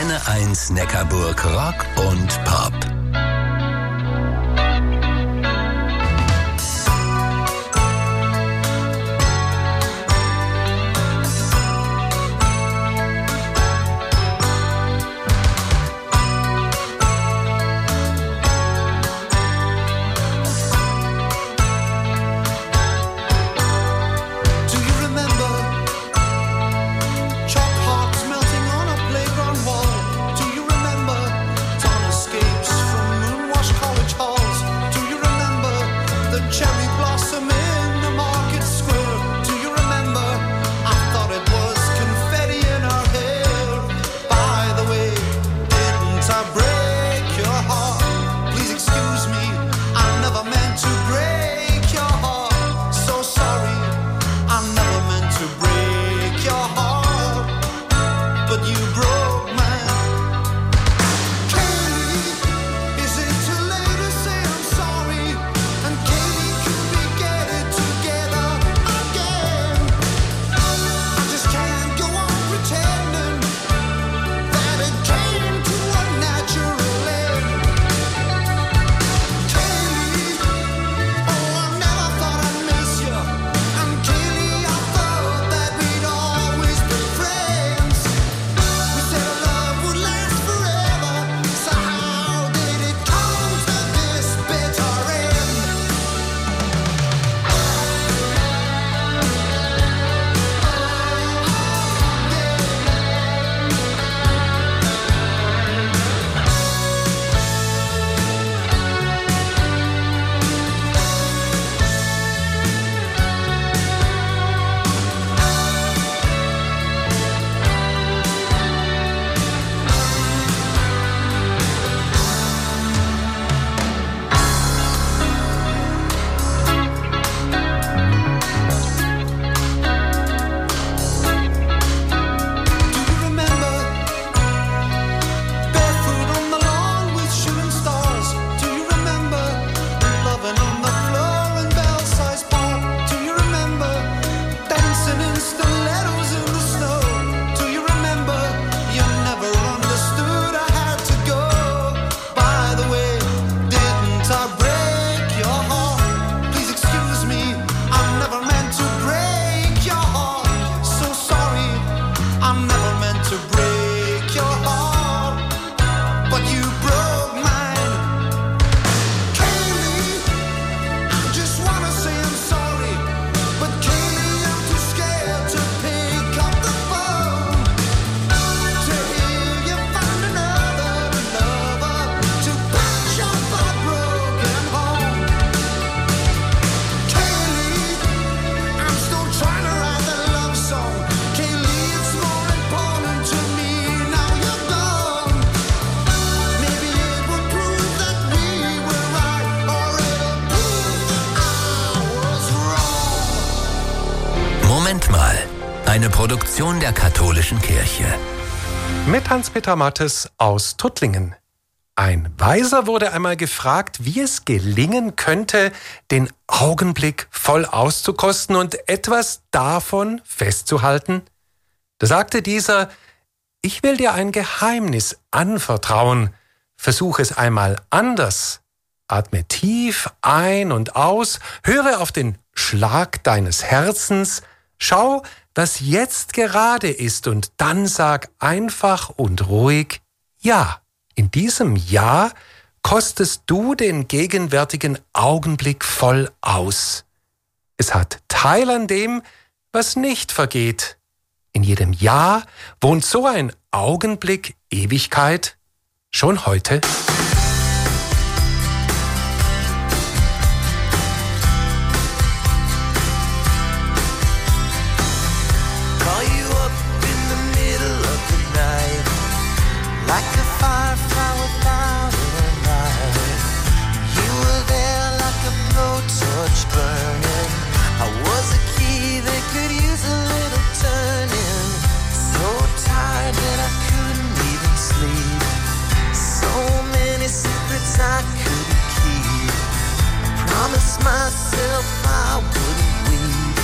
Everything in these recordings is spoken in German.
Antenne 1 Neckarburg Rock und Pop. Eine Produktion der Katholischen Kirche. Mit Hans-Peter Mattes aus Tuttlingen. Ein Weiser wurde einmal gefragt, wie es gelingen könnte, den Augenblick voll auszukosten und etwas davon festzuhalten. Da sagte dieser: Ich will dir ein Geheimnis anvertrauen. Versuch es einmal anders. Atme tief ein und aus, höre auf den Schlag deines Herzens, schau, was jetzt gerade ist, und dann sag einfach und ruhig Ja. In diesem Ja kostest du den gegenwärtigen Augenblick voll aus. Es hat Teil an dem, was nicht vergeht. In jedem Ja wohnt so ein Augenblick Ewigkeit schon heute. Myself I wouldn't weep.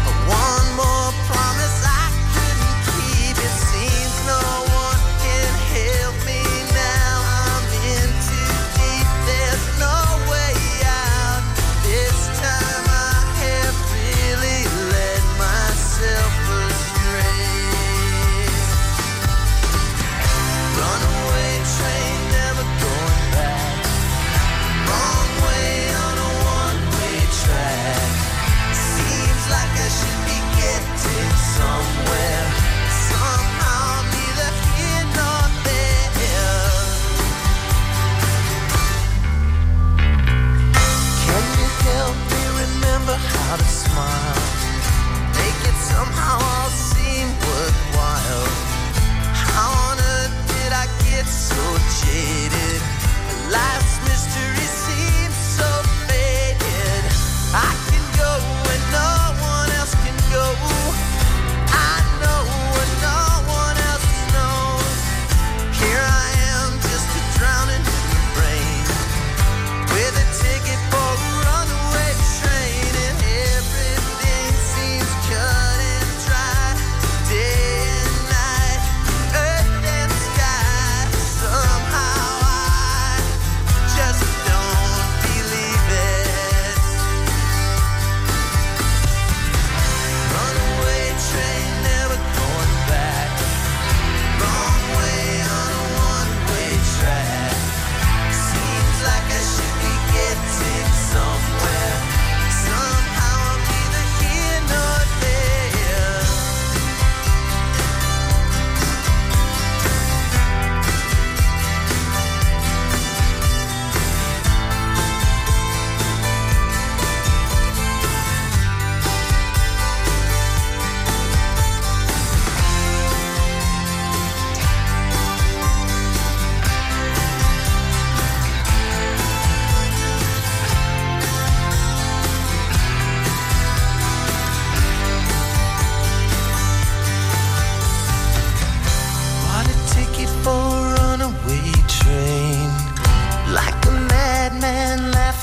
One more promise I couldn't keep. It seems no one can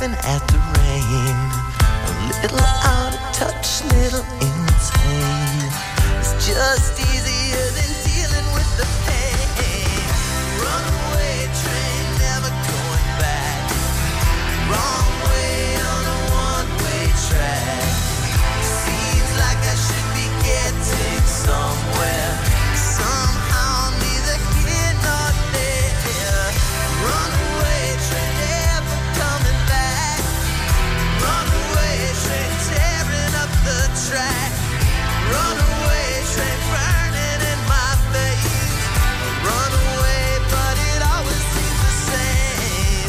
laughing at the rain. A little out of touch, little insane. It's just easier than dealing with the pain. Runaway train, never going back. Wrong way on a one-way track. Seems like I should be getting somewhere. Somehow neither here nor there. Runaway train, never coming back. Runaway train, tearing up the track. Runaway train, burning in my face. Runaway, but it always seems the same.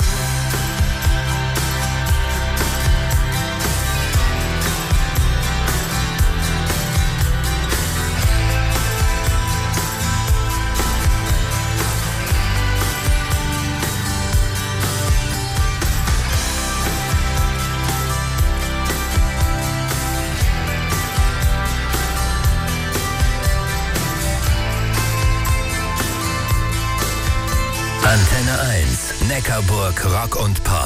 Antenne 1, Neckarburg Rock und Pop.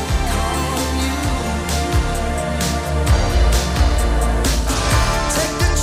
Take the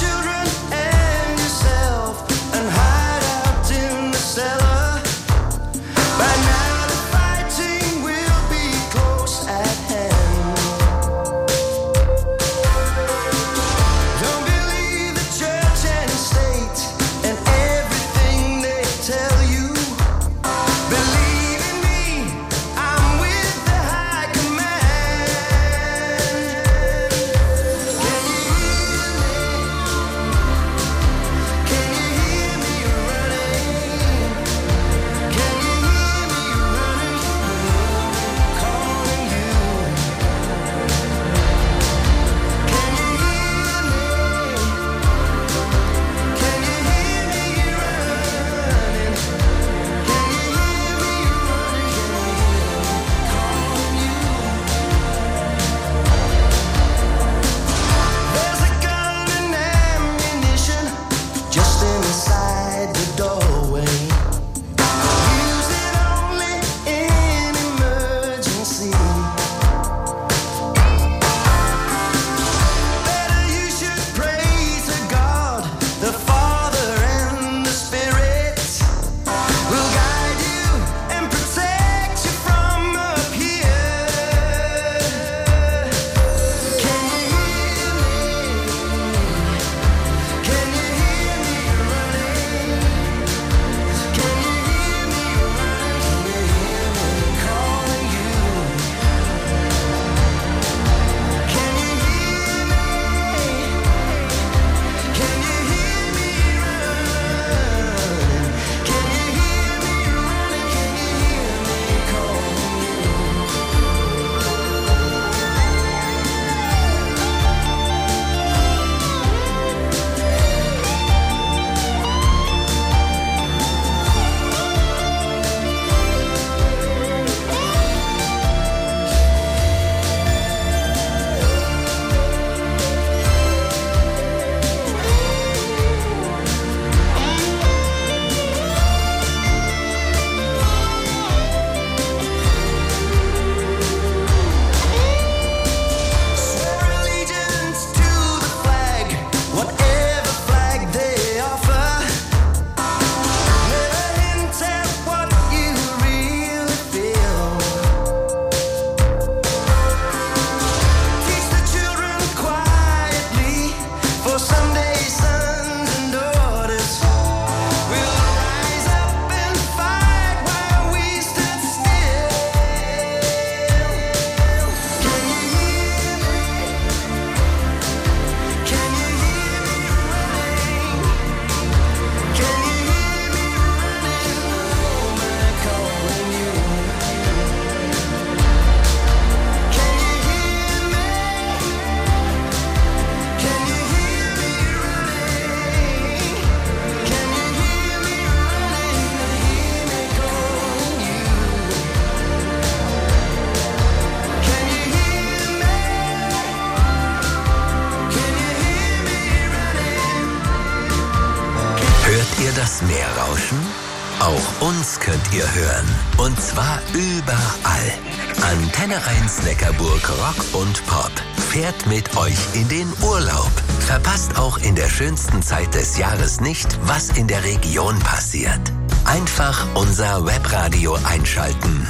das Meer rauschen? Auch uns könnt ihr hören. Und zwar überall. Antenne 1 Neckarburg Rock und Pop fährt mit euch in den Urlaub. Verpasst auch in der schönsten Zeit des Jahres nicht, was in der Region passiert. Einfach unser Webradio einschalten.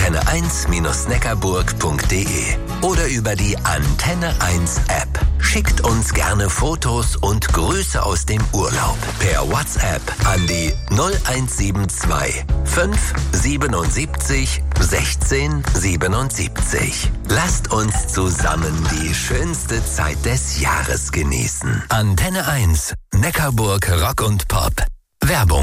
antenne1-neckarburg.de oder über die Antenne 1 App. Schickt uns gerne Fotos und Grüße aus dem Urlaub per WhatsApp an die 0172 577 16 77. Lasst uns zusammen die schönste Zeit des Jahres genießen. Antenne 1, Neckarburg Rock und Pop. Werbung.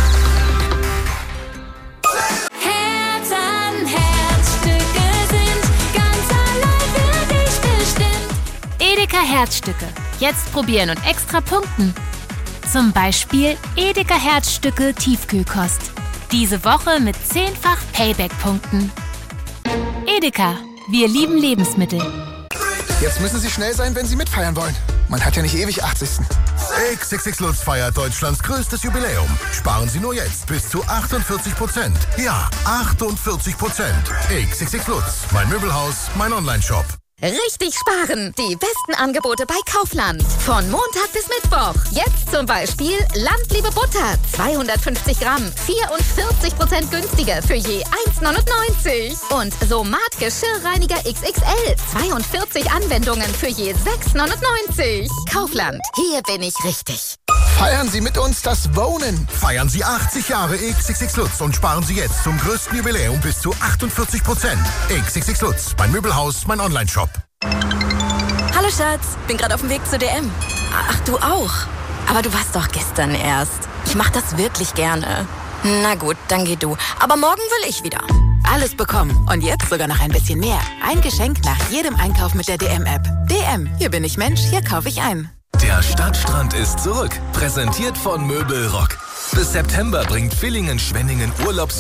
Herz an Herzstücke sind ganz allein für dich bestimmt. Edeka Herzstücke. Jetzt probieren und extra punkten. Zum Beispiel Edeka Herzstücke Tiefkühlkost. Diese Woche mit 10-fach Payback-Punkten. Edeka. Wir lieben Lebensmittel. Jetzt müssen Sie schnell sein, wenn Sie mitfeiern wollen. Man hat ja nicht ewig 80. XXX Lutz feiert Deutschlands größtes Jubiläum. Sparen Sie nur jetzt bis zu 48%. Ja, 48%. XXX Lutz, mein Möbelhaus, mein Onlineshop. Richtig sparen! Die besten Angebote bei Kaufland. Von Montag bis Mittwoch. Jetzt zum Beispiel Landliebe Butter. 250 Gramm. 44% günstiger für je 1,99. Und Somat Geschirrreiniger XXL. 42 Anwendungen für je 6,99. Kaufland. Hier bin ich richtig. Feiern Sie mit uns das Wohnen. Feiern Sie 80 Jahre XXX Lutz und sparen Sie jetzt zum größten Jubiläum bis zu 48%. XXX Lutz, mein Möbelhaus, mein Onlineshop. Hallo Schatz, bin gerade auf dem Weg zur DM. Ach, du auch? Aber du warst doch gestern erst. Ich mach das wirklich gerne. Na gut, dann geh du. Aber morgen will ich wieder. Alles bekommen und jetzt sogar noch ein bisschen mehr. Ein Geschenk nach jedem Einkauf mit der DM-App. DM, hier bin ich Mensch, hier kaufe ich ein. Der Stadtstrand ist zurück. Präsentiert von Möbelrock. Bis September bringt Villingen-Schwenningen Urlaubs